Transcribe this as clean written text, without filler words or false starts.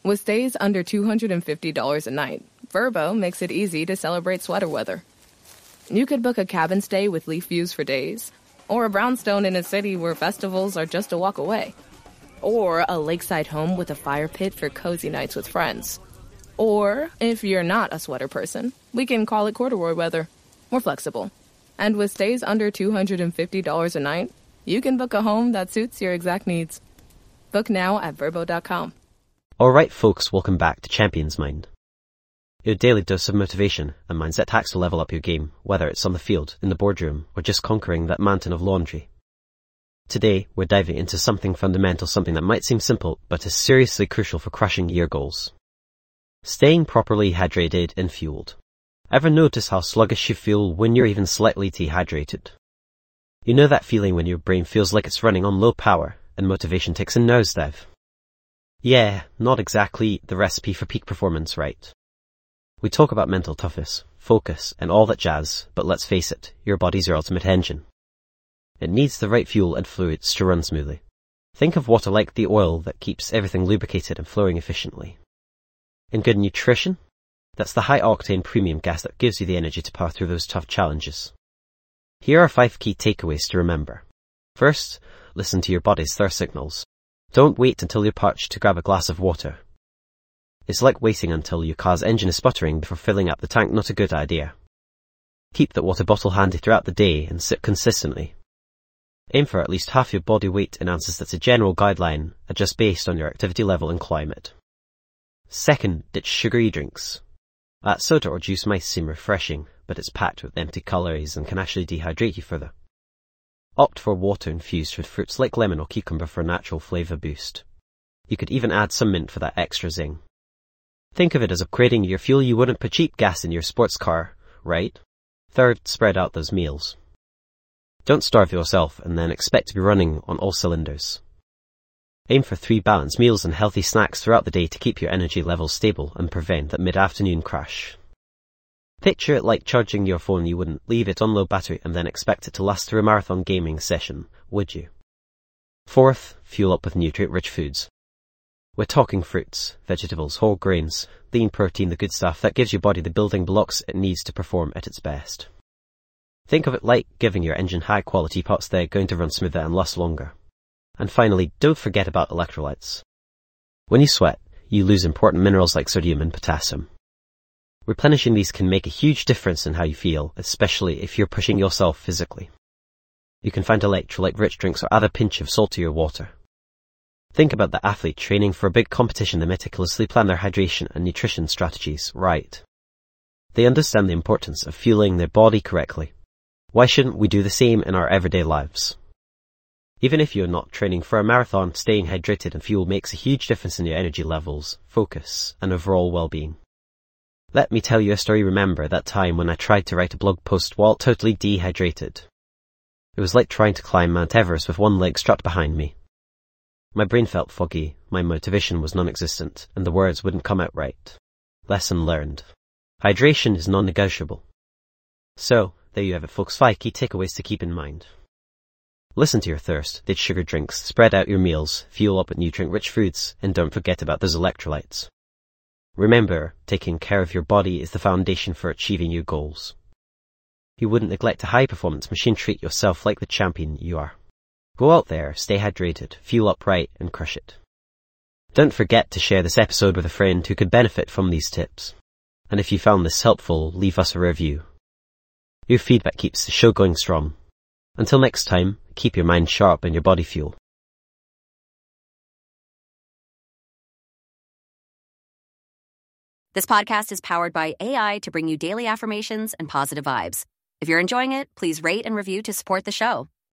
With stays under $250 a night, Vrbo makes it easy to celebrate sweater weather. You could book a cabin stay with leaf views for days, or a brownstone in a city where festivals are just a walk away, or a lakeside home with a fire pit for cozy nights with friends. Or, if you're not a sweater person, we can call it corduroy weather. We're flexible. And with stays under $250 a night, you can book a home that suits your exact needs. Book now at Vrbo.com. Alright folks, welcome back to Champions Mind. Your daily dose of motivation and mindset hacks to level up your game, whether it's on the field, in the boardroom, or just conquering that mountain of laundry. Today, we're diving into something fundamental, something that might seem simple, but is seriously crucial for crushing your goals. Staying properly hydrated and fueled. Ever notice how sluggish you feel when you're even slightly dehydrated? You know that feeling when your brain feels like it's running on low power and motivation takes a nosedive? Yeah, not exactly the recipe for peak performance, right? We talk about mental toughness, focus, and all that jazz, but let's face it, your body's your ultimate engine. It needs the right fuel and fluids to run smoothly. Think of water like the oil that keeps everything lubricated and flowing efficiently. And good nutrition? That's the high-octane premium gas that gives you the energy to power through those tough challenges. Here are 5 key takeaways to remember. First, listen to your body's thirst signals. Don't wait until you're parched to grab a glass of water. It's like waiting until your car's engine is sputtering before filling up the tank, not a good idea. Keep that water bottle handy throughout the day and sip consistently. Aim for at least half your body weight in ounces. That's a general guideline, adjust based on your activity level and climate. Second, ditch sugary drinks. That soda or juice might seem refreshing, but it's packed with empty calories and can actually dehydrate you further. Opt for water infused with fruits like lemon or cucumber for a natural flavor boost. You could even add some mint for that extra zing. Think of it as upgrading your fuel. You wouldn't put cheap gas in your sports car, right? Third, spread out those meals. Don't starve yourself and then expect to be running on all cylinders. Aim for 3 balanced meals and healthy snacks throughout the day to keep your energy levels stable and prevent that mid-afternoon crash. Picture it like charging your phone. You wouldn't leave it on low battery and then expect it to last through a marathon gaming session, would you? Fourth, fuel up with nutrient-rich foods. We're talking fruits, vegetables, whole grains, lean protein, the good stuff that gives your body the building blocks it needs to perform at its best. Think of it like giving your engine high-quality parts. They're going to run smoother and last longer. And finally, don't forget about electrolytes. When you sweat, you lose important minerals like sodium and potassium. Replenishing these can make a huge difference in how you feel, especially if you're pushing yourself physically. You can find electrolyte-rich drinks or add a pinch of salt to your water. Think about the athlete training for a big competition. They meticulously plan their hydration and nutrition strategies right. They understand the importance of fueling their body correctly. Why shouldn't we do the same in our everyday lives? Even if you're not training for a marathon, staying hydrated and fueled makes a huge difference in your energy levels, focus, and overall well-being. Let me tell you a story. Remember that time when I tried to write a blog post while totally dehydrated? It was like trying to climb Mount Everest with one leg strapped behind me. My brain felt foggy, my motivation was non-existent, and the words wouldn't come out right. Lesson learned. Hydration is non-negotiable. So, there you have it folks, 5 key takeaways to keep in mind. Listen to your thirst, ditch sugar drinks, spread out your meals, fuel up with nutrient-rich foods, and don't forget about those electrolytes. Remember, taking care of your body is the foundation for achieving your goals. You wouldn't neglect a high-performance machine. Treat yourself like the champion you are. Go out there, stay hydrated, fuel up right, and crush it. Don't forget to share this episode with a friend who could benefit from these tips. And if you found this helpful, leave us a review. Your feedback keeps the show going strong. Until next time, keep your mind sharp and your body fuel. This podcast is powered by AI to bring you daily affirmations and positive vibes. If you're enjoying it, please rate and review to support the show.